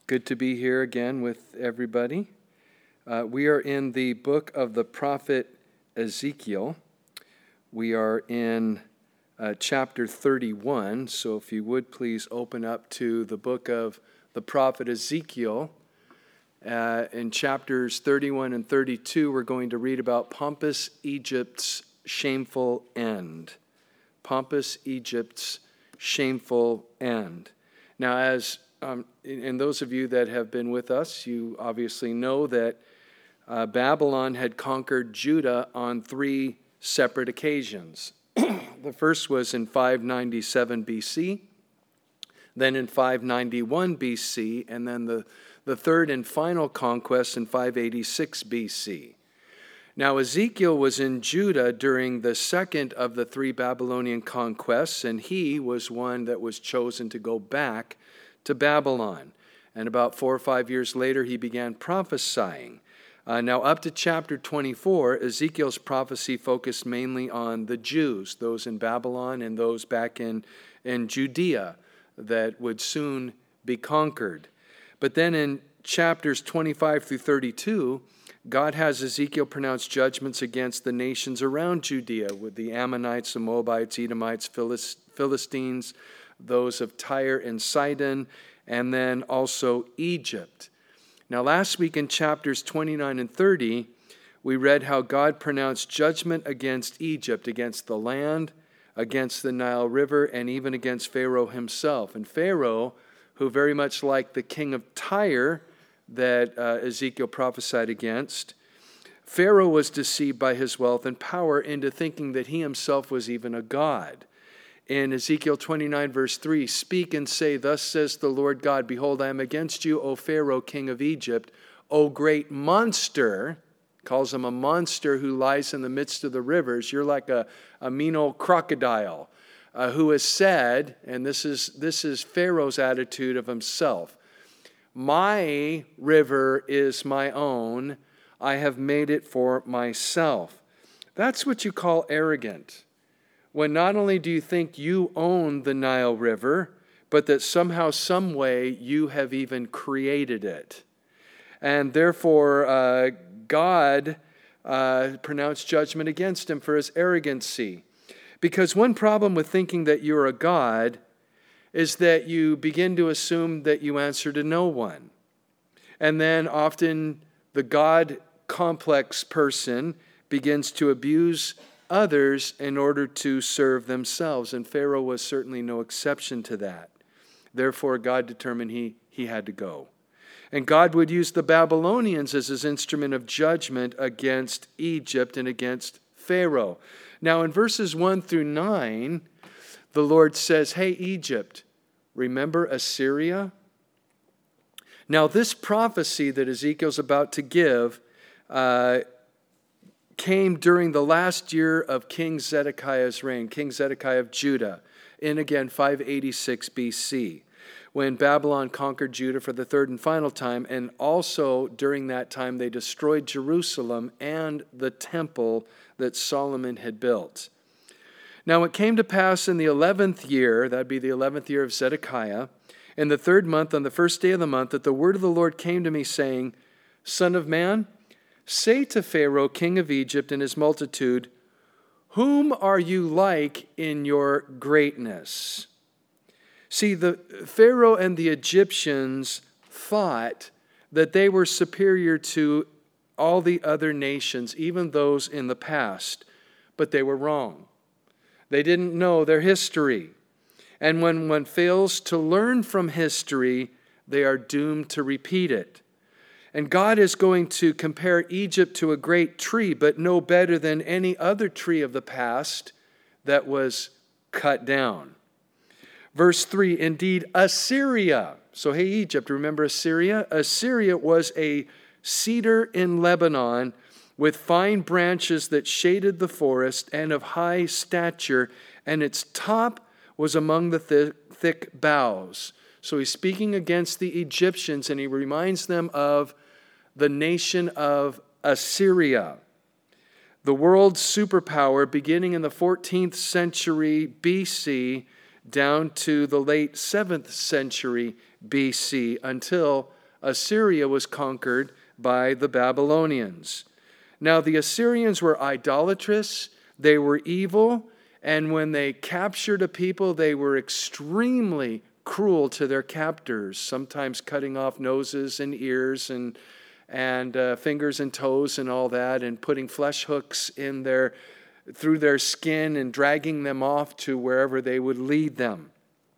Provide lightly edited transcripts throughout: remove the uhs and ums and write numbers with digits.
Good to be here again with everybody. We are in the book of the prophet Ezekiel. We are in chapter 31, so if you would please open up to the book of the prophet Ezekiel. In chapters 31 and 32, we're going to read about Pompous Egypt's shameful end. Pompous Egypt's shameful end. Now, as and those of you that have been with us, you obviously know that Babylon had conquered Judah on three separate occasions. The first was in 597 BC, then in 591 BC, and then the third and final conquest in 586 BC. Now, Ezekiel was in Judah during the second of the three Babylonian conquests, and he was one that was chosen to go back to Babylon. And about 4 or 5 years later, he began prophesying. Now, up to chapter 24, Ezekiel's prophecy focused mainly on the Jews, those in Babylon and those back in Judea that would soon be conquered. But then in chapters 25 through 32, God has Ezekiel pronounce judgments against the nations around Judea, with the Ammonites, the Moabites, Edomites, Philistines, those of Tyre and Sidon, and then also Egypt. Now, last week in chapters 29 and 30, we read how God pronounced judgment against Egypt, against the land, against the Nile River, and even against Pharaoh himself. And Pharaoh, who very much like the king of Tyre that Ezekiel prophesied against, Pharaoh was deceived by his wealth and power into thinking that he himself was even a god. In Ezekiel 29, verse 3, "Speak and say, Thus says the Lord God, Behold, I am against you, O Pharaoh, king of Egypt, O great monster," calls him a monster who lies in the midst of the rivers. You're like a mean old crocodile who has said, and this is Pharaoh's attitude of himself, "My river is my own. I have made it for myself." That's what you call arrogant. When not only do you think you own the Nile River, but that somehow, some way, you have even created it. And therefore, God pronounced judgment against him for his arrogancy. Because one problem with thinking that you're a god is that you begin to assume that you answer to no one. And then often the God complex person begins to abuse others in order to serve themselves. And Pharaoh was certainly no exception to that. Therefore, God determined he had to go. And God would use the Babylonians as his instrument of judgment against Egypt and against Pharaoh. Now, in verses 1 through 9, the Lord says, "Hey, Egypt, remember Assyria?" Now, this prophecy that Ezekiel's about to give came during the last year of King Zedekiah's reign, King Zedekiah of Judah, in again 586 BC, when Babylon conquered Judah for the third and final time, and also during that time they destroyed Jerusalem and the temple that Solomon had built. Now it came to pass in the 11th year, that'd be the 11th year of Zedekiah, in the third month, on the first day of the month, that the word of the Lord came to me, saying, "Son of man, say to Pharaoh, king of Egypt, and his multitude, Whom are you like in your greatness?" See, the Pharaoh and the Egyptians thought that they were superior to all the other nations, even those in the past, but they were wrong. They didn't know their history. And when one fails to learn from history, they are doomed to repeat it. And God is going to compare Egypt to a great tree, but no better than any other tree of the past that was cut down. Verse 3, "Indeed, Assyria." So, hey, Egypt, remember Assyria? Assyria was a cedar in Lebanon with fine branches that shaded the forest and of high stature, and its top was among the thick boughs. So he's speaking against the Egyptians, and he reminds them of the nation of Assyria, the world's superpower beginning in the 14th century BC down to the late 7th century BC until Assyria was conquered by the Babylonians. Now, the Assyrians were idolatrous, they were evil, and when they captured a people, they were extremely cruel to their captors, sometimes cutting off noses and ears and fingers and toes and all that, and putting flesh hooks through their skin and dragging them off to wherever they would lead them.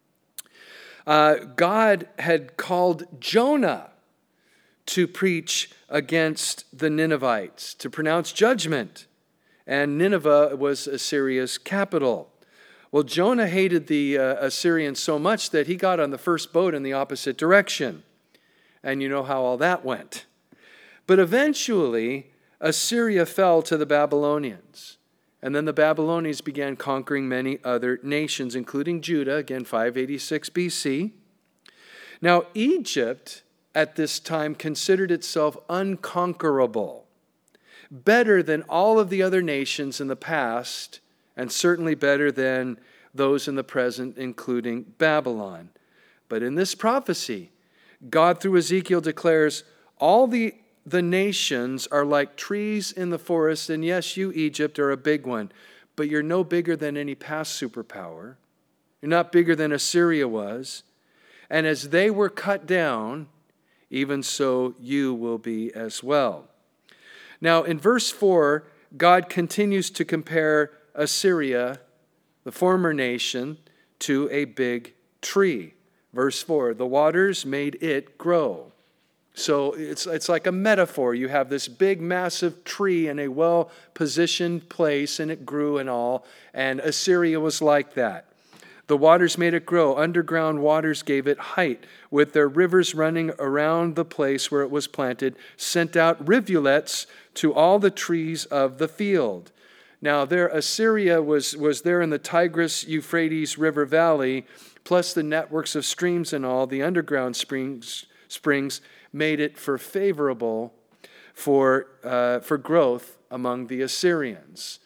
God had called Jonah to preach against the Ninevites, to pronounce judgment. And Nineveh was Assyria's capital. Well, Jonah hated the Assyrians so much that he got on the first boat in the opposite direction. And you know how all that went. But eventually, Assyria fell to the Babylonians. And then the Babylonians began conquering many other nations, including Judah, again, 586 BC. Now, Egypt at this time considered itself unconquerable, better than all of the other nations in the past, and certainly better than those in the present, including Babylon. But in this prophecy, God through Ezekiel declares, all the nations are like trees in the forest, and yes, you, Egypt, are a big one, but you're no bigger than any past superpower. You're not bigger than Assyria was. And as they were cut down, even so you will be as well. Now, in verse 4, God continues to compare Assyria, the former nation, to a big tree. Verse 4, the waters made it grow. So it's like a metaphor. You have this big, massive tree in a well-positioned place, and it grew and all, and Assyria was like that. The waters made it grow. Underground waters gave it height, with their rivers running around the place where it was planted, sent out rivulets to all the trees of the field. Now, Assyria was there in the Tigris-Euphrates River Valley, plus the networks of streams and all, the underground springs made it favorable for growth among the Assyrians.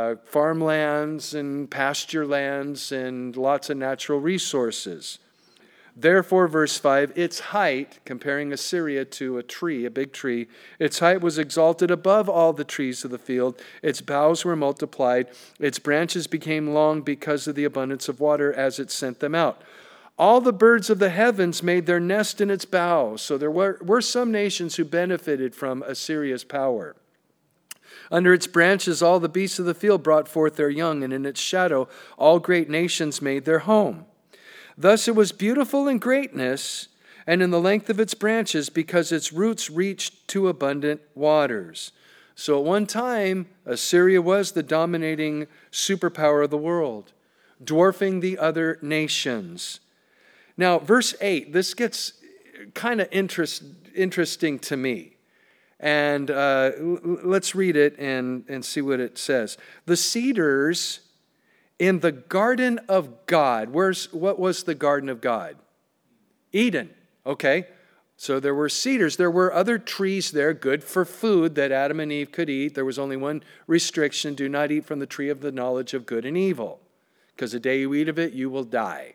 Farmlands and pasture lands and lots of natural resources. Therefore, verse 5, its height, comparing Assyria to a tree, a big tree, its height was exalted above all the trees of the field. Its boughs were multiplied. Its branches became long because of the abundance of water as it sent them out. All the birds of the heavens made their nest in its boughs. So there were some nations who benefited from Assyria's power. Under its branches, all the beasts of the field brought forth their young, and in its shadow, all great nations made their home. Thus it was beautiful in greatness and in the length of its branches, because its roots reached to abundant waters. So at one time, Assyria was the dominating superpower of the world, dwarfing the other nations. Now, verse 8, this gets kind of interesting to me. And let's read it and see what it says. The cedars in the garden of God. What was the garden of God? Eden. Okay. So there were cedars. There were other trees there, good for food that Adam and Eve could eat. There was only one restriction: do not eat from the tree of the knowledge of good and evil, because the day you eat of it, you will die.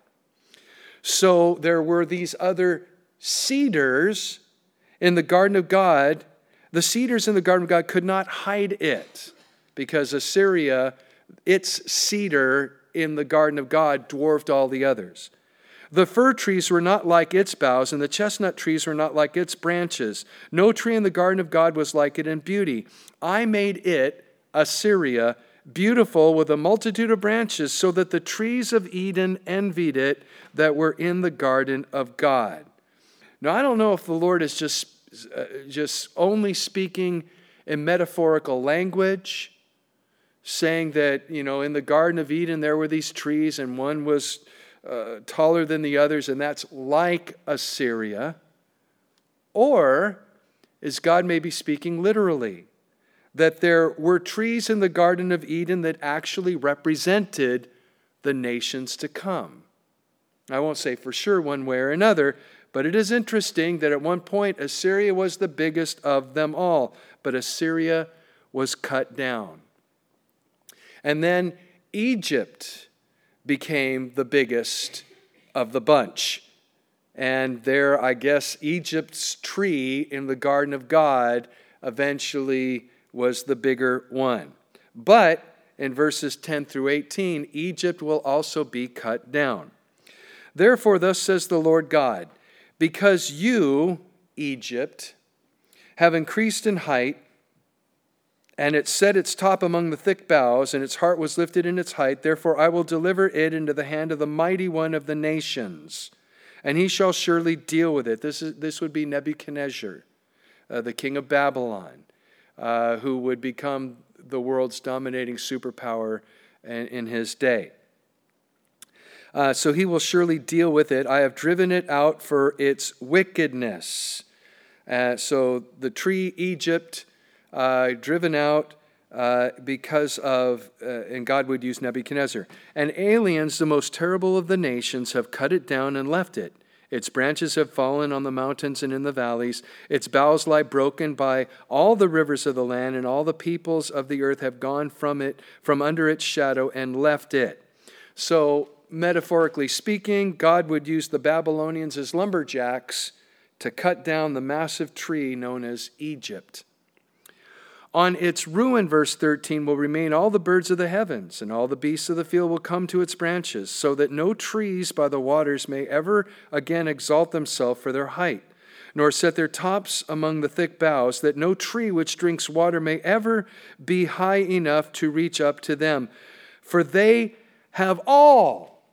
So there were these other cedars in the garden of God. The cedars in the garden of God could not hide it, because Assyria, its cedar in the garden of God, dwarfed all the others. The fir trees were not like its boughs, and the chestnut trees were not like its branches. No tree in the garden of God was like it in beauty. I made it, Assyria, beautiful with a multitude of branches, so that the trees of Eden envied it that were in the garden of God. Now, I don't know if the Lord is just only speaking in metaphorical language, saying that, in the Garden of Eden there were these trees and one was taller than the others, and that's like Assyria. Or is God maybe speaking literally, that there were trees in the Garden of Eden that actually represented the nations to come? I won't say for sure one way or another, but it is interesting that at one point Assyria was the biggest of them all, but Assyria was cut down. And then Egypt became the biggest of the bunch. And there, I guess, Egypt's tree in the garden of God eventually was the bigger one. But in verses 10 through 18, Egypt will also be cut down. Therefore, thus says the Lord God, because you, Egypt, have increased in height, and it set its top among the thick boughs, and its heart was lifted in its height, therefore I will deliver it into the hand of the mighty one of the nations, and he shall surely deal with it. This would be Nebuchadnezzar, the king of Babylon, who would become the world's dominating superpower in his day. So he will surely deal with it. I have driven it out for its wickedness. So the tree Egypt, driven out because of, and God would use Nebuchadnezzar. And aliens, the most terrible of the nations, have cut it down and left it. Its branches have fallen on the mountains and in the valleys. Its boughs lie broken by all the rivers of the land, and all the peoples of the earth have gone from under its shadow, and left it. So, metaphorically speaking, God would use the Babylonians as lumberjacks to cut down the massive tree known as Egypt. On its ruin, verse 13, will remain all the birds of the heavens, and all the beasts of the field will come to its branches, so that no trees by the waters may ever again exalt themselves for their height, nor set their tops among the thick boughs, that no tree which drinks water may ever be high enough to reach up to them. For they have all,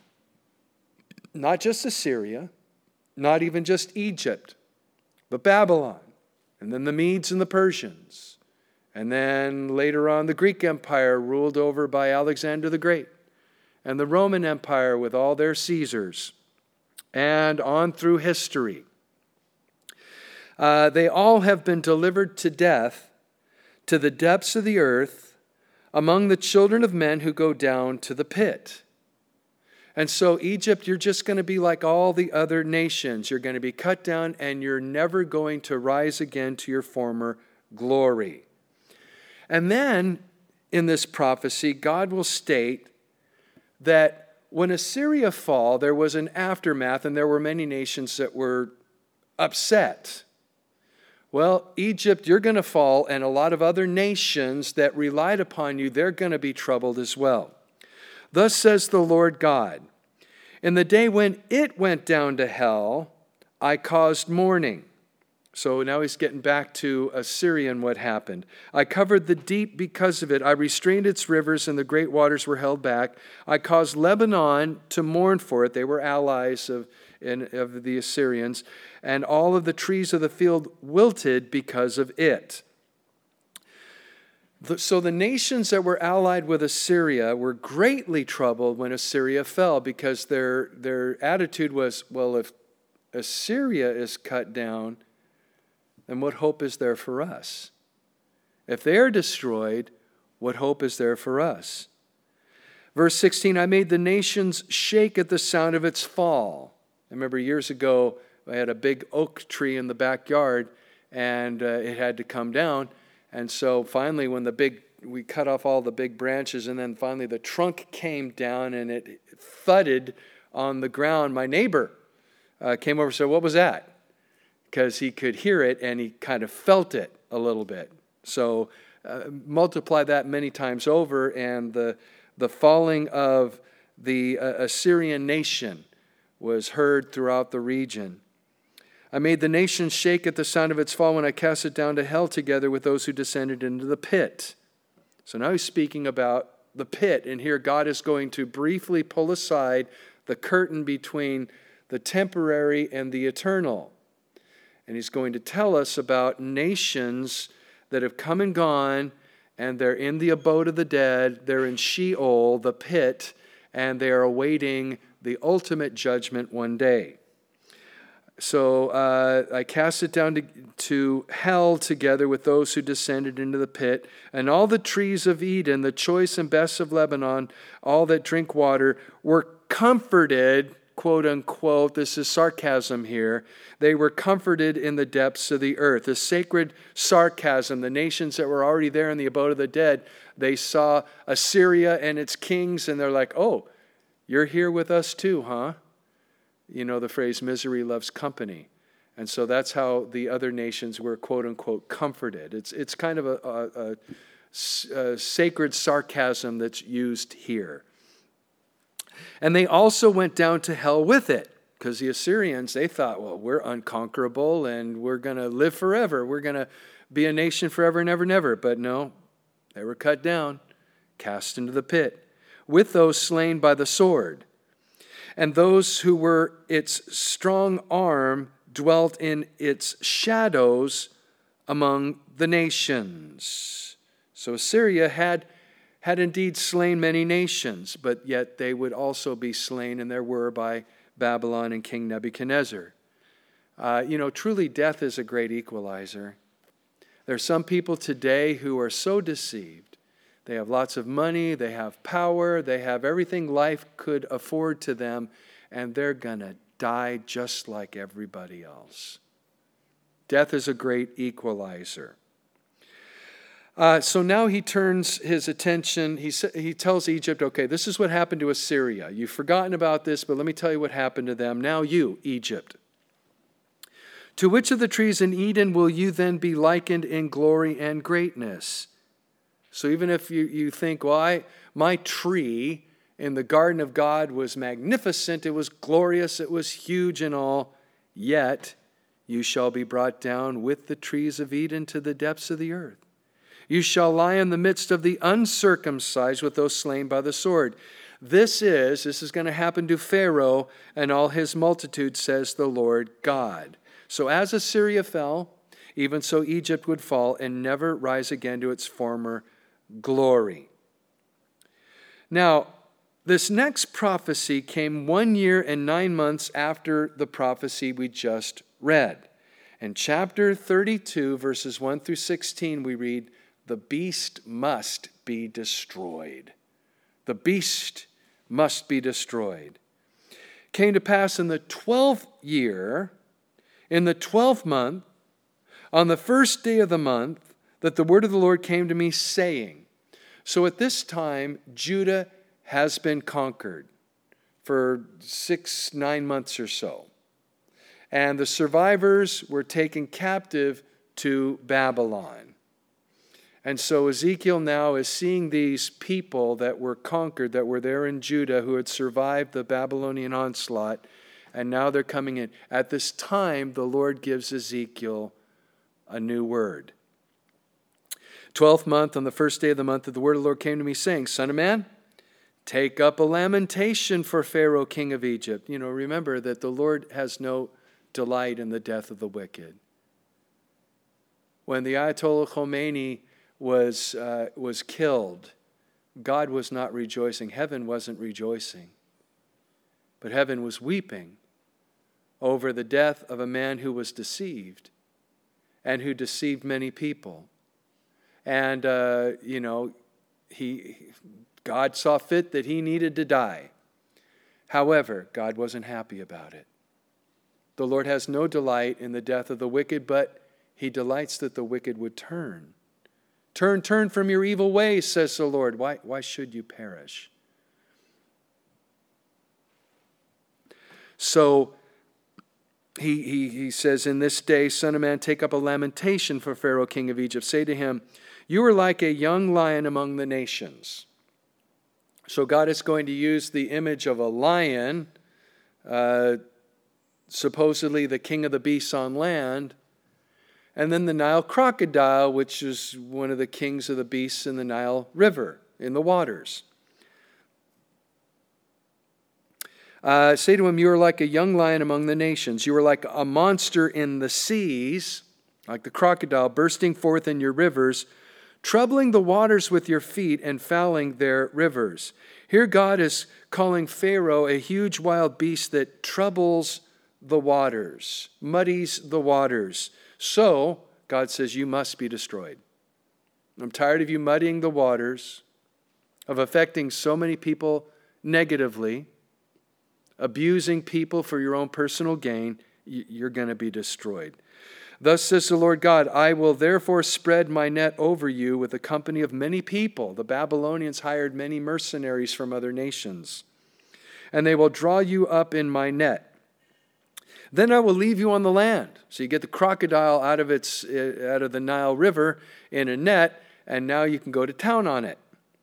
not just Assyria, not even just Egypt, but Babylon, and then the Medes and the Persians, and then later on the Greek Empire ruled over by Alexander the Great, and the Roman Empire with all their Caesars, and on through history. They all have been delivered to death, to the depths of the earth, among the children of men who go down to the pit. And so Egypt, you're just going to be like all the other nations. You're going to be cut down, and you're never going to rise again to your former glory. And then, in this prophecy, God will state that when Assyria fell, there was an aftermath, and there were many nations that were upset. Well, Egypt, you're going to fall, and a lot of other nations that relied upon you, they're going to be troubled as well. Thus says the Lord God, in the day when it went down to hell, I caused mourning. So now he's getting back to Assyria and what happened. I covered the deep because of it. I restrained its rivers, and the great waters were held back. I caused Lebanon to mourn for it. They were allies of the Assyrians. And all of the trees of the field wilted because of it. So the nations that were allied with Assyria were greatly troubled when Assyria fell, because their attitude was, well, if Assyria is cut down, then what hope is there for us? If they are destroyed, what hope is there for us? Verse 16, I made the nations shake at the sound of its fall. I remember years ago, I had a big oak tree in the backyard, and it had to come down. And so finally, when we cut off all the big branches, and then finally the trunk came down and it thudded on the ground, my neighbor came over and said, what was that? Because he could hear it and he kind of felt it a little bit. So multiply that many times over, and the falling of the Assyrian nation was heard throughout the region. I made the nation shake at the sound of its fall when I cast it down to hell together with those who descended into the pit. So now he's speaking about the pit, and here God is going to briefly pull aside the curtain between the temporary and the eternal. And he's going to tell us about nations that have come and gone, and they're in the abode of the dead, they're in Sheol, the pit, and they are awaiting the ultimate judgment one day. So I cast it down to hell together with those who descended into the pit. And all the trees of Eden, the choice and best of Lebanon, all that drink water, were comforted, quote unquote, this is sarcasm here, they were comforted in the depths of the earth. The sacred sarcasm, the nations that were already there in the abode of the dead, they saw Assyria and its kings, and they're like, oh, you're here with us too, huh? You know the phrase, misery loves company. And so that's how the other nations were, quote unquote, comforted. It's kind of a sacred sarcasm that's used here. And they also went down to hell with it, because the Assyrians, they thought, well, we're unconquerable and we're going to live forever. We're going to be a nation forever and ever and ever. But no, they were cut down, cast into the pit, with those slain by the sword. And those who were its strong arm dwelt in its shadows among the nations. So Assyria had indeed slain many nations, but yet they would also be slain, and there were, by Babylon and King Nebuchadnezzar. Truly death is a great equalizer. There are some people today who are so deceived. They have lots of money, they have power, they have everything life could afford to them, and they're going to die just like everybody else. Death is a great equalizer. So now he turns his attention, he tells Egypt, okay, this is what happened to Assyria. You've forgotten about this, but let me tell you what happened to them. Now you, Egypt. To which of the trees in Eden will you then be likened in glory and greatness? So even if you think, well, my tree in the garden of God was magnificent, it was glorious, it was huge and all, yet you shall be brought down with the trees of Eden to the depths of the earth. You shall lie in the midst of the uncircumcised with those slain by the sword. This is going to happen to Pharaoh and all his multitude, says the Lord God. So as Assyria fell, even so Egypt would fall and never rise again to its former glory. Now, this next prophecy came 1 year and 9 months after the prophecy we just read. In chapter 32, verses 1 through 16, we read, the beast must be destroyed. The beast must be destroyed. Came to pass in the 12th year, in the 12th month, on the first day of the month, that the word of the Lord came to me, saying. So at this time, Judah has been conquered for 9 months or so. And the survivors were taken captive to Babylon. And so Ezekiel now is seeing these people that were conquered, that were there in Judah, who had survived the Babylonian onslaught, and now they're coming in. At this time, the Lord gives Ezekiel a new word. 12th month, on the first day of the month, the word of the Lord came to me, saying, Son of man, take up a lamentation for Pharaoh, king of Egypt. Remember that the Lord has no delight in the death of the wicked. When the Ayatollah Khomeini was killed, God was not rejoicing. Heaven wasn't rejoicing. But heaven was weeping over the death of a man who was deceived and who deceived many people. And, God saw fit that he needed to die. However, God wasn't happy about it. The Lord has no delight in the death of the wicked, but he delights that the wicked would turn. Turn from your evil ways, says the Lord. Why should you perish? So he says, in this day, Son of man, take up a lamentation for Pharaoh, king of Egypt. Say to him, you are like a young lion among the nations. So God is going to use the image of a lion, supposedly the king of the beasts on land, and then the Nile crocodile, which is one of the kings of the beasts in the Nile River, in the waters. Say to him, you are like a young lion among the nations. You are like a monster in the seas, like the crocodile, bursting forth in your rivers, troubling the waters with your feet and fouling their rivers. Here God is calling Pharaoh a huge wild beast that troubles the waters, muddies the waters. So, God says, you must be destroyed. I'm tired of you muddying the waters, of affecting so many people negatively, abusing people for your own personal gain. You're going to be destroyed. Thus says the Lord God, I will therefore spread my net over you with a company of many people. The Babylonians hired many mercenaries from other nations. And they will draw you up in my net. Then I will leave you on the land. So you get the crocodile out of the Nile River in a net, and now you can go to town on it.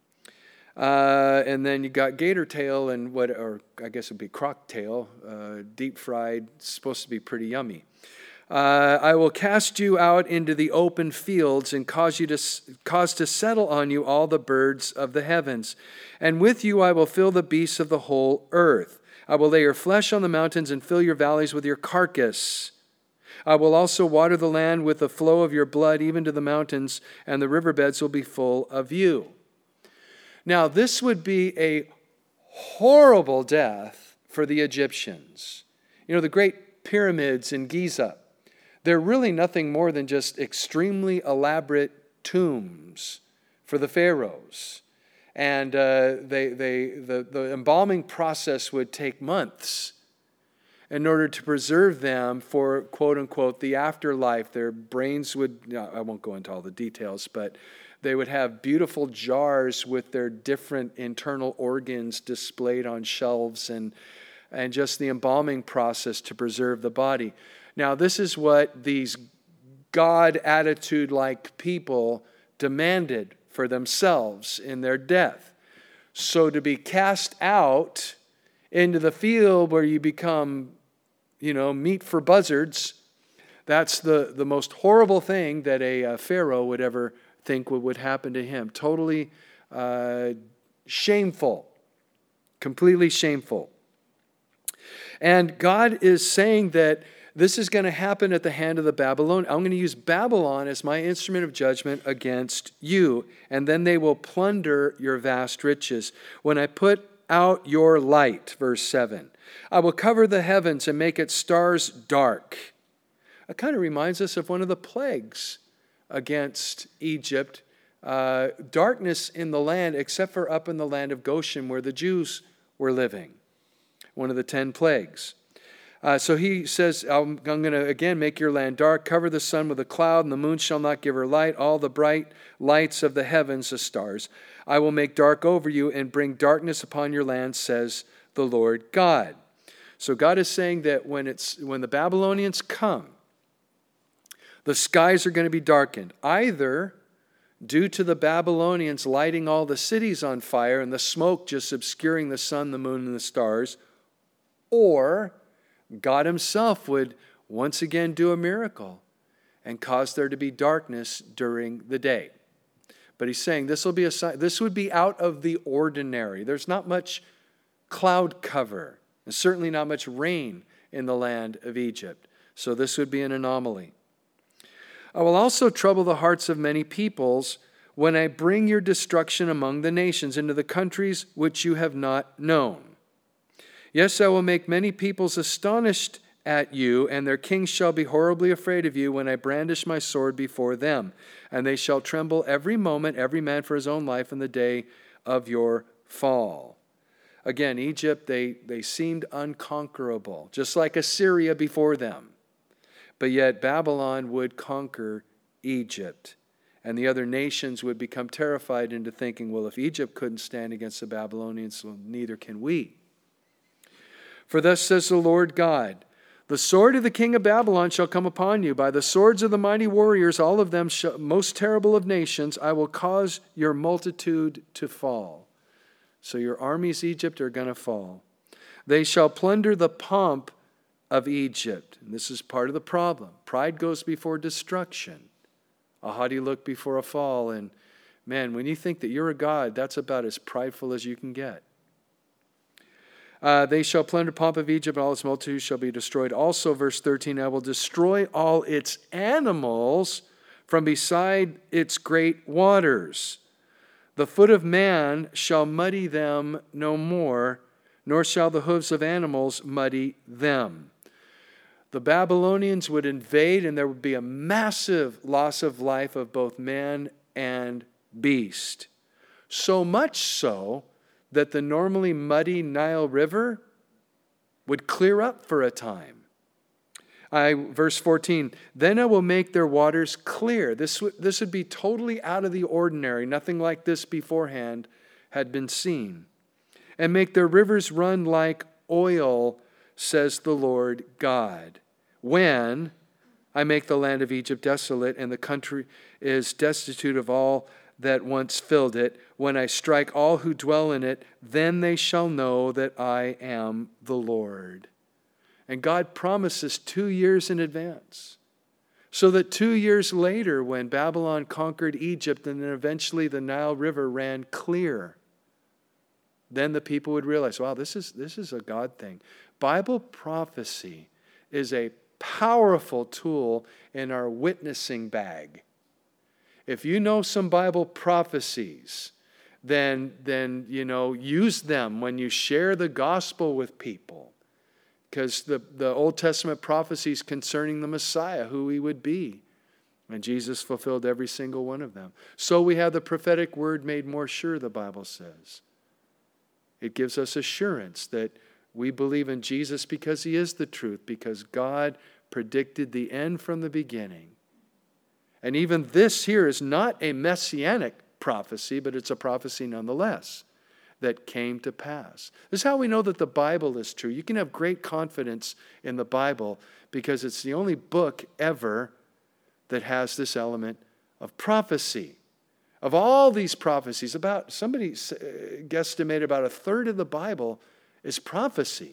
And then you got gator tail and or I guess it would be croc tail, deep fried, supposed to be pretty yummy. I will cast you out into the open fields and cause to settle on you all the birds of the heavens. And with you I will fill the beasts of the whole earth. I will lay your flesh on the mountains and fill your valleys with your carcass. I will also water the land with the flow of your blood, even to the mountains, and the riverbeds will be full of you. Now, this would be a horrible death for the Egyptians. You know, the great pyramids in Giza, they're really nothing more than just extremely elaborate tombs for the pharaohs. And the embalming process would take months in order to preserve them for, quote unquote, the afterlife. Their brains would, I won't go into all the details, but they would have beautiful jars with their different internal organs displayed on shelves and just the embalming process to preserve the body. Now, this is what these God attitude-like people demanded for themselves in their death. So to be cast out into the field where you become, meat for buzzards, that's the most horrible thing that a pharaoh would ever think would happen to him. Totally shameful. Completely shameful. And God is saying that this is going to happen at the hand of the Babylonians. I'm going to use Babylon as my instrument of judgment against you, and then they will plunder your vast riches. When I put out your light, verse 7, I will cover the heavens and make its stars dark. It kind of reminds us of one of the plagues against Egypt. Darkness in the land, except for up in the land of Goshen where the Jews were living. One of the 10 plagues. So he says, I'm going to again make your land dark, cover the sun with a cloud, and the moon shall not give her light. All the bright lights of the heavens, the stars, I will make dark over you and bring darkness upon your land, says the Lord God. So God is saying that when the Babylonians come, the skies are going to be darkened, either due to the Babylonians lighting all the cities on fire and the smoke just obscuring the sun, the moon, and the stars, or God himself would once again do a miracle and cause there to be darkness during the day. But he's saying this would be out of the ordinary. There's not much cloud cover, and certainly not much rain in the land of Egypt. So this would be an anomaly. I will also trouble the hearts of many peoples when I bring your destruction among the nations into the countries which you have not known. Yes, I will make many peoples astonished at you, and their kings shall be horribly afraid of you when I brandish my sword before them. And they shall tremble every moment, every man for his own life in the day of your fall. Again, Egypt, they seemed unconquerable, just like Assyria before them. But yet Babylon would conquer Egypt. And the other nations would become terrified into thinking, well, if Egypt couldn't stand against the Babylonians, well, neither can we. For thus says the Lord God, the sword of the king of Babylon shall come upon you. By the swords of the mighty warriors, all of them most terrible of nations, I will cause your multitude to fall. So your armies, Egypt, are going to fall. They shall plunder the pomp of Egypt. And this is part of the problem. Pride goes before destruction. A haughty look before a fall. And man, when you think that you're a god, that's about as prideful as you can get. They shall plunder the pomp of Egypt, and all its multitude shall be destroyed. Also, verse 13, I will destroy all its animals from beside its great waters. The foot of man shall muddy them no more, nor shall the hooves of animals muddy them. The Babylonians would invade, and there would be a massive loss of life of both man and beast. So much so that the normally muddy Nile River would clear up for a time. Verse 14, then I will make their waters clear. This would be totally out of the ordinary. Nothing like this beforehand had been seen. And make their rivers run like oil says the Lord God, when I make the land of Egypt desolate and the country is destitute of all that once filled it, when I strike all who dwell in it, then they shall know that I am the Lord. And God promises 2 years in advance. So that 2 years later, when Babylon conquered Egypt and then eventually the Nile River ran clear, then the people would realize, wow, this is a God thing. Bible prophecy is a powerful tool in our witnessing bag. If you know some Bible prophecies, then use them when you share the gospel with people. Because the Old Testament prophecies concerning the Messiah, who he would be. And Jesus fulfilled every single one of them. So we have the prophetic word made more sure, the Bible says. It gives us assurance that we believe in Jesus because he is the truth, because God predicted the end from the beginning. And even this here is not a messianic prophecy, but it's a prophecy nonetheless that came to pass. This is how we know that the Bible is true. You can have great confidence in the Bible because it's the only book ever that has this element of prophecy. Of all these prophecies, somebody guesstimated about a third of the Bible is prophecy.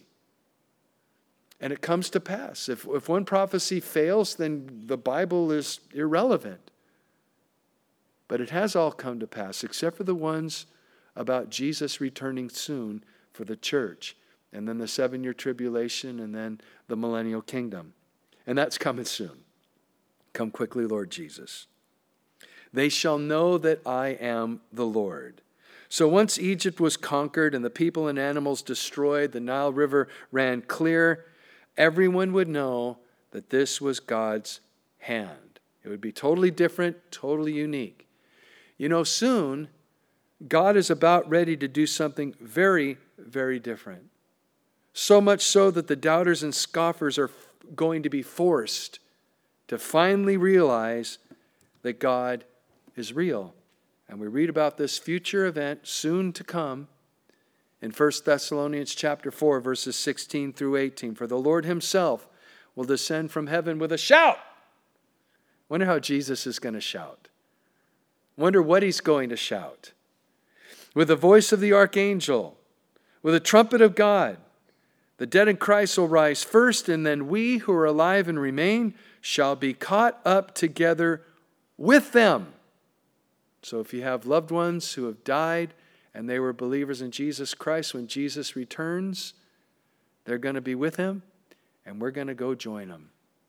And it comes to pass. If one prophecy fails, then the Bible is irrelevant. But it has all come to pass, except for the ones about Jesus returning soon for the church, and then the 7-year tribulation, and then the millennial kingdom. And that's coming soon. Come quickly, Lord Jesus. They shall know that I am the Lord. So once Egypt was conquered and the people and animals destroyed, the Nile River ran clear, everyone would know that this was God's hand. It would be totally different, totally unique. Soon, God is about ready to do something very, very different. So much so that the doubters and scoffers are going to be forced to finally realize that God is real. And we read about this future event soon to come in 1 Thessalonians chapter 4, verses 16 through 18. For the Lord himself will descend from heaven with a shout. Wonder how Jesus is going to shout. Wonder what he's going to shout. With the voice of the archangel, with a trumpet of God, the dead in Christ will rise first, and then we who are alive and remain shall be caught up together with them. So if you have loved ones who have died and they were believers in Jesus Christ, when Jesus returns, they're going to be with him, and we're going to go join them.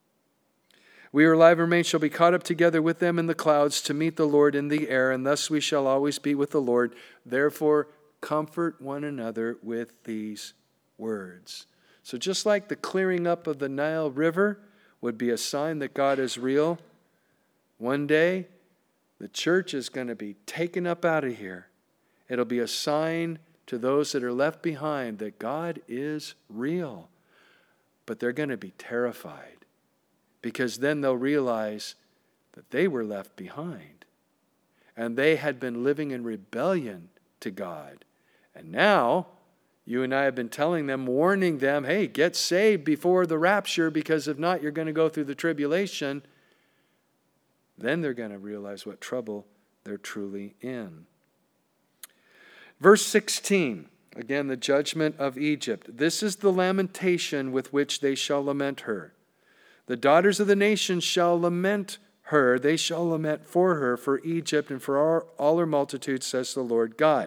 We who are alive and remain shall be caught up together with them in the clouds to meet the Lord in the air, and thus we shall always be with the Lord. Therefore, comfort one another with these words. So just like the clearing up of the Nile River would be a sign that God is real, one day the church is going to be taken up out of here. It'll be a sign to those that are left behind that God is real. But they're going to be terrified, because then they'll realize that they were left behind. And they had been living in rebellion to God. And now, you and I have been telling them, warning them, hey, get saved before the rapture, because if not, you're going to go through the tribulation. Then they're going to realize what trouble they're truly in. Verse 16, again, the judgment of Egypt. This is the lamentation with which they shall lament her. The daughters of the nations shall lament her. They shall lament for her, for Egypt, and for all her multitude, says the Lord God.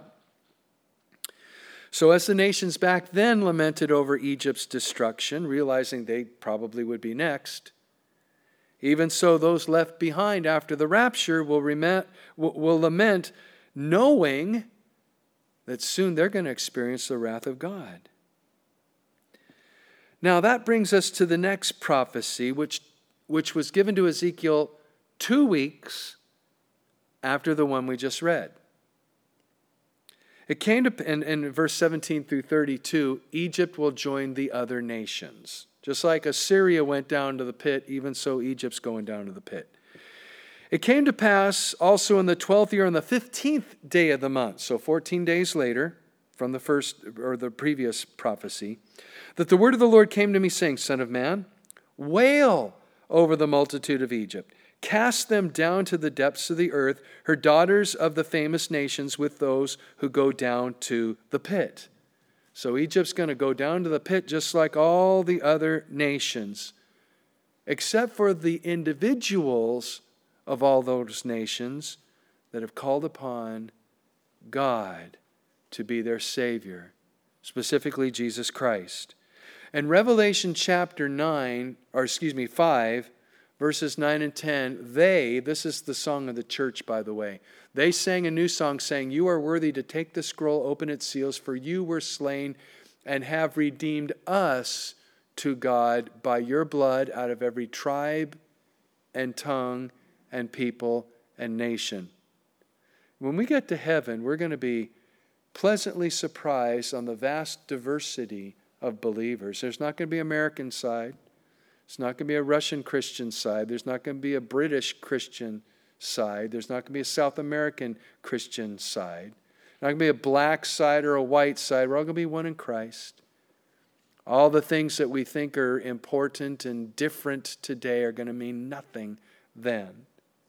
So as the nations back then lamented over Egypt's destruction, realizing they probably would be next, even so those left behind after the rapture will lament, knowing that soon they're going to experience the wrath of God. Now that brings us to the next prophecy, which was given to Ezekiel 2 weeks after the one we just read. It came to, in verse 17 through 32, Egypt will join the other nations. Just like Assyria went down to the pit, even so Egypt's going down to the pit. It came to pass also in the 12th year on the 15th day of the month, so 14 days later, from the first or the previous prophecy, that the word of the Lord came to me saying, Son of man, wail over the multitude of Egypt. Cast them down to the depths of the earth, her daughters of the famous nations with those who go down to the pit. So Egypt's going to go down to the pit just like all the other nations, except for the individuals of all those nations that have called upon God to be their Savior, specifically Jesus Christ. In Revelation chapter 5, verses 9 and 10, this is the song of the church, by the way, they sang a new song saying, You are worthy to take the scroll, open its seals, for you were slain and have redeemed us to God by your blood out of every tribe and tongue and people and nation. When we get to heaven, we're going to be pleasantly surprised on the vast diversity of believers. There's not going to be an American side. There's not going to be a Russian Christian side. There's not going to be a British Christian side. There's not going to be a South American Christian side. There's not going to be a black side or a white side. We're all going to be one in Christ. All the things that we think are important and different today are going to mean nothing then.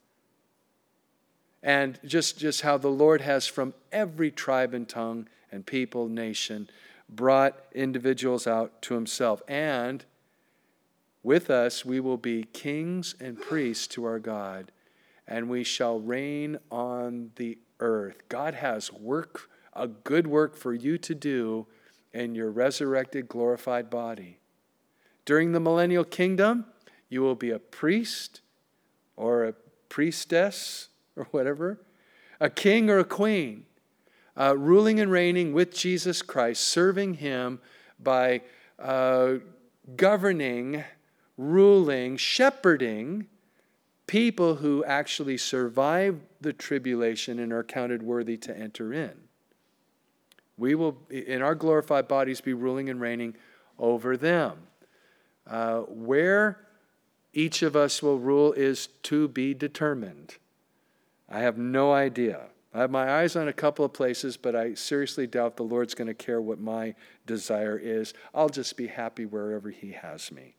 And just how the Lord has from every tribe and tongue and people, nation, brought individuals out to himself. And with us, we will be kings and priests to our God, and we shall reign on the earth. God has a good work for you to do in your resurrected, glorified body. During the millennial kingdom, you will be a priest or a priestess or whatever, a king or a queen, ruling and reigning with Jesus Christ, serving him by governing, ruling, shepherding people who actually survive the tribulation and are counted worthy to enter in. We will, in our glorified bodies, be ruling and reigning over them. Where each of us will rule is to be determined. I have no idea. I have my eyes on a couple of places, but I seriously doubt the Lord's going to care what my desire is. I'll just be happy wherever he has me.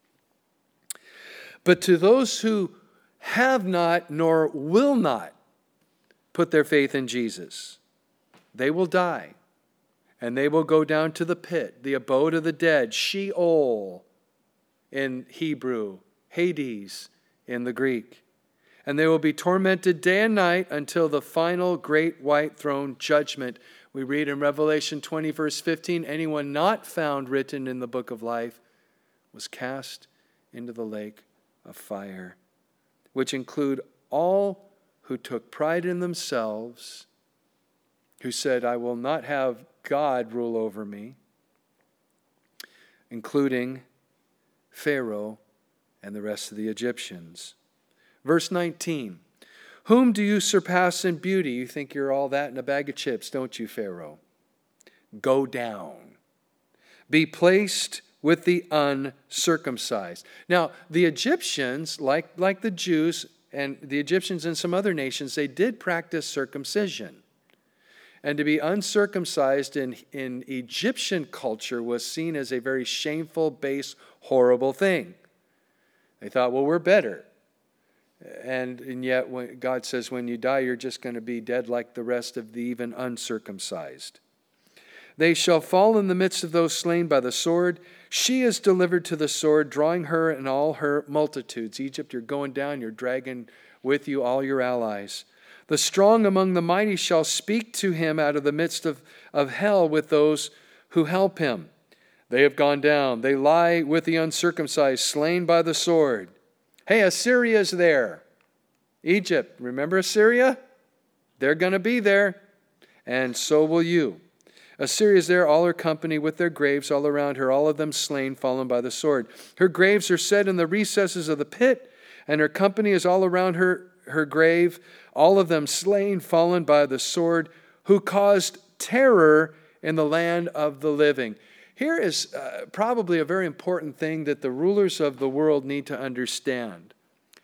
But to those who have not nor will not put their faith in Jesus, they will die. And they will go down to the pit, the abode of the dead, Sheol in Hebrew, Hades in the Greek. And they will be tormented day and night until the final great white throne judgment. We read in Revelation 20, verse 15, anyone not found written in the book of life was cast into the lake of fire, which include all who took pride in themselves, who said, I will not have God rule over me, including Pharaoh and the rest of the Egyptians. Verse 19, whom do you surpass in beauty? You think you're all that in a bag of chips, don't you, Pharaoh? Go down. Be placed with the uncircumcised. Now, the Egyptians, like the Jews and the Egyptians and some other nations, they did practice circumcision. And to be uncircumcised in Egyptian culture was seen as a very shameful, base, horrible thing. They thought, well, we're better. And yet, when God says when you die, you're just going to be dead like the rest of the even uncircumcised. They shall fall in the midst of those slain by the sword. She is delivered to the sword, drawing her and all her multitudes. Egypt, you're going down, you're dragging with you all your allies. The strong among the mighty shall speak to him out of the midst of hell with those who help him. They have gone down. They lie with the uncircumcised, slain by the sword. Hey, Assyria's there. Egypt, remember Assyria? They're going to be there, and so will you. Assyria's there, all her company with their graves all around her, all of them slain, fallen by the sword. Her graves are set in the recesses of the pit, and her company is all around her grave, all of them slain, fallen by the sword, who caused terror in the land of the living. Here is probably a very important thing that the rulers of the world need to understand.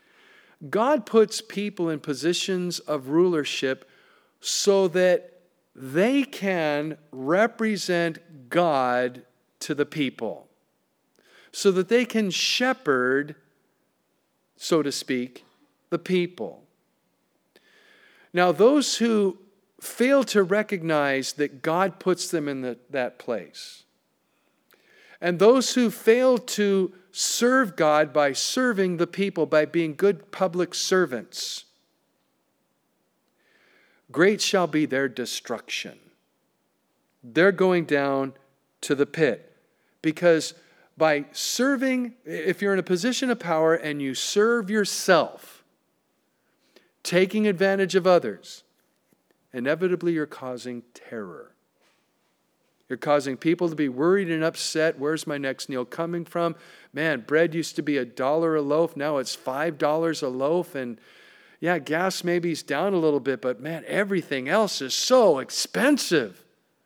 God puts people in positions of rulership so that they can represent God to the people so that they can shepherd, so to speak, the people. Now, those who fail to recognize that God puts them in that place, and those who fail to serve God by serving the people, by being good public servants, great shall be their destruction. They're going down to the pit. Because by serving, if you're in a position of power and you serve yourself, taking advantage of others, inevitably you're causing terror. You're causing people to be worried and upset. Where's my next meal coming from? Man, bread used to be $1 a loaf. Now it's $5 a loaf. And yeah, gas maybe is down a little bit, but man, everything else is so expensive.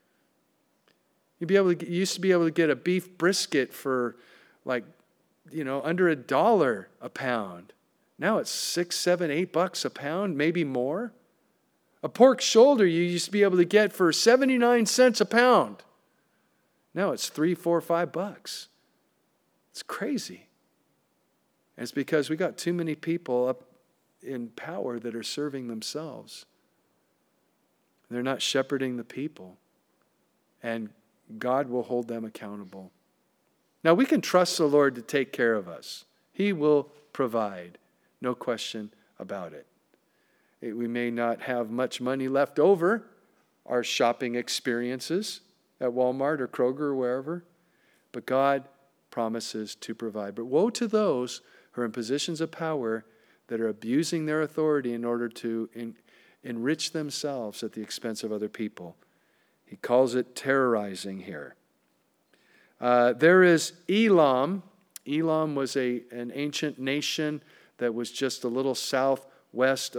You used to be able to get a beef brisket for under $1 a pound. Now it's $6, $7, $8 a pound, maybe more. A pork shoulder you used to be able to get for 79 cents a pound. Now it's $3, $4, $5. It's crazy. And it's because we got too many people up in power that are serving themselves. They're not shepherding the people. And God will hold them accountable. Now we can trust the Lord to take care of us. He will provide. No question about it. We may not have much money left over, our shopping experiences at Walmart or Kroger or wherever, but God promises to provide. But woe to those who are in positions of power that are abusing their authority in order to enrich themselves at the expense of other people. He calls it terrorizing here. There is Elam. Elam was an ancient nation that was just a little southeast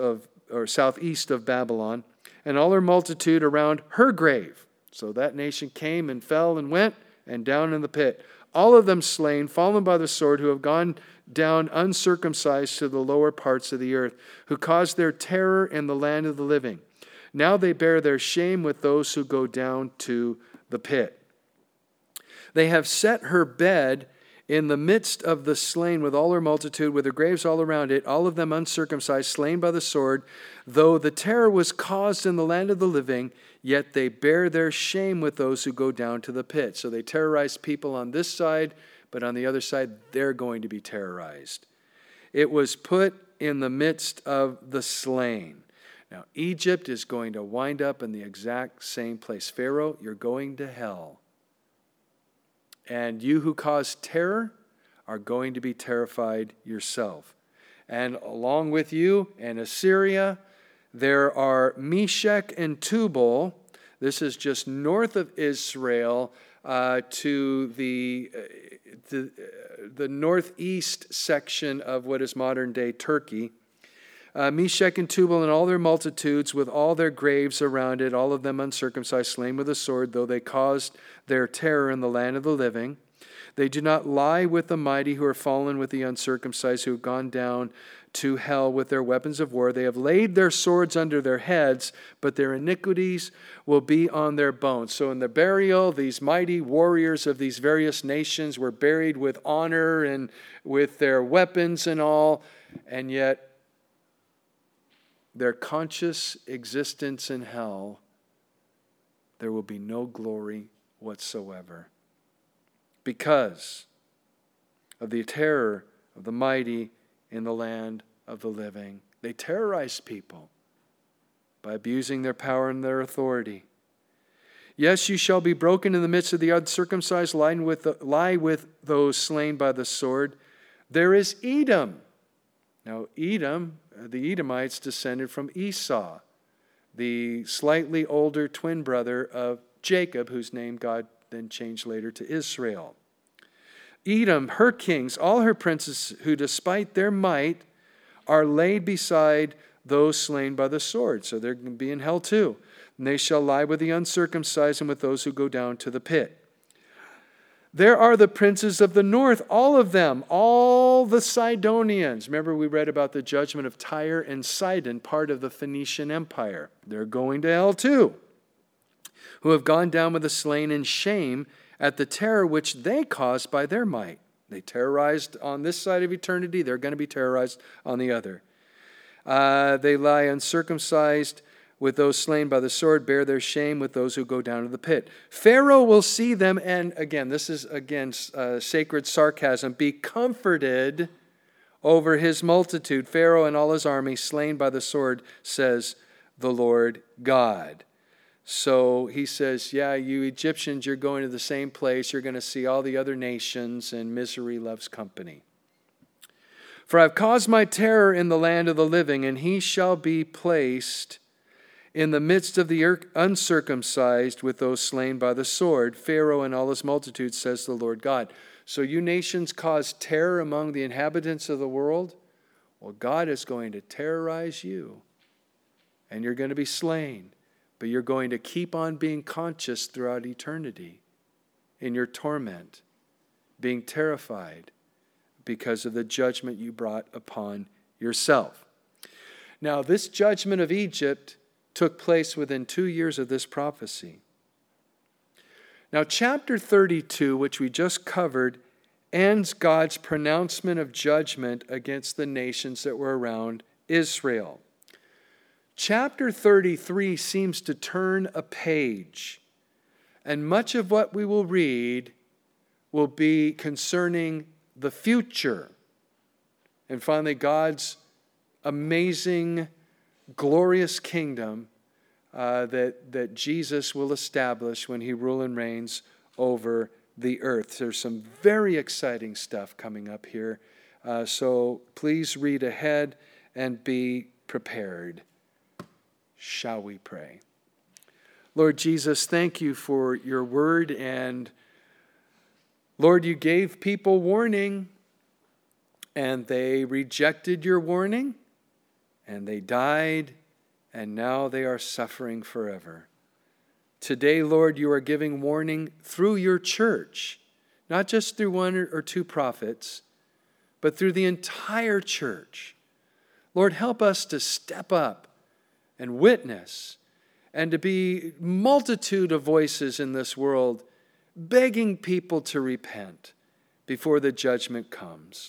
of Babylon, and all her multitude around her grave. So that nation came and fell and went and down in the pit. All of them slain, fallen by the sword, who have gone down uncircumcised to the lower parts of the earth, who caused their terror in the land of the living. Now they bear their shame with those who go down to the pit. They have set her bed in the midst of the slain with all her multitude, with her graves all around it, all of them uncircumcised, slain by the sword. Though the terror was caused in the land of the living, yet they bear their shame with those who go down to the pit. So they terrorize people on this side, but on the other side, they're going to be terrorized. It was put in the midst of the slain. Now, Egypt is going to wind up in the exact same place. Pharaoh, you're going to hell. And you who cause terror are going to be terrified yourself. And along with you and Assyria, there are Meshech and Tubal. This is just north of Israel to the northeast section of what is modern-day Turkey. Meshech and Tubal and all their multitudes with all their graves around it, all of them uncircumcised, slain with a sword, though they caused their terror in the land of the living. They do not lie with the mighty who are fallen with the uncircumcised, who have gone down to hell with their weapons of war. They have laid their swords under their heads, but their iniquities will be on their bones. So in the burial, these mighty warriors of these various nations were buried with honor and with their weapons and all, and yet their conscious existence in hell, there will be no glory whatsoever because of the terror of the mighty in the land of the living. They terrorize people by abusing their power and their authority. Yes, you shall be broken in the midst of the uncircumcised, lie with those slain by the sword. There is Edom. Now, Edom, the Edomites descended from Esau, the slightly older twin brother of Jacob, whose name God then changed later to Israel. Edom, her kings, all her princes, who despite their might are laid beside those slain by the sword. So they're going to be in hell too. And they shall lie with the uncircumcised and with those who go down to the pit. There are the princes of the north, all of them, all the Sidonians. Remember, we read about the judgment of Tyre and Sidon, part of the Phoenician Empire. They're going to hell too. who have gone down with the slain in shame at the terror which they caused by their might. They terrorized on this side of eternity. They're going to be terrorized on the other. They lie uncircumcised with those slain by the sword, bear their shame with those who go down to the pit. Pharaoh will see them, and again, this is sacred sarcasm, be comforted over his multitude. Pharaoh and all his army slain by the sword, says the Lord God. So he says, yeah, you Egyptians, you're going to the same place. You're going to see all the other nations, and misery loves company. For I've caused my terror in the land of the living, and he shall be placed in the midst of the uncircumcised with those slain by the sword, Pharaoh and all his multitude, says the Lord God. So you nations cause terror among the inhabitants of the world? Well, God is going to terrorize you, and you're going to be slain. But you're going to keep on being conscious throughout eternity in your torment, being terrified because of the judgment you brought upon yourself. Now, this judgment of Egypt took place within 2 years of this prophecy. Now, chapter 32, which we just covered, ends God's pronouncement of judgment against the nations that were around Israel. Chapter 33 seems to turn a page, and much of what we will read will be concerning the future. And finally, God's amazing, glorious kingdom that Jesus will establish when he rules and reigns over the earth. There's some very exciting stuff coming up here. So please read ahead and be prepared. Shall we pray? Lord Jesus, thank you for your word. And Lord, you gave people warning, and they rejected your warning, and they died, and now they are suffering forever. Today, Lord, you are giving warning through your church, not just through one or two prophets, but through the entire church. Lord, help us to step up and witness, and to be multitude of voices in this world begging people to repent before the judgment comes.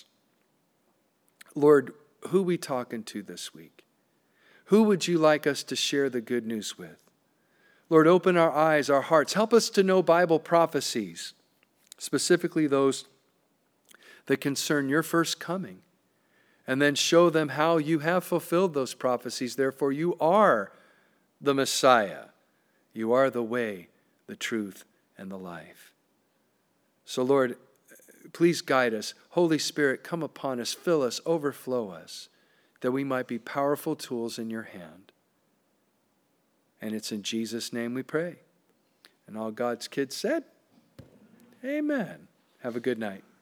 Lord, who are we talking to this week? Who would you like us to share the good news with? Lord, open our eyes, our hearts. Help us to know Bible prophecies, specifically those that concern your first coming. And then show them how you have fulfilled those prophecies. Therefore, you are the Messiah. You are the way, the truth, and the life. So, Lord, please guide us. Holy Spirit, come upon us, fill us, overflow us, that we might be powerful tools in your hand. And it's in Jesus' name we pray. And all God's kids said, amen. Have a good night.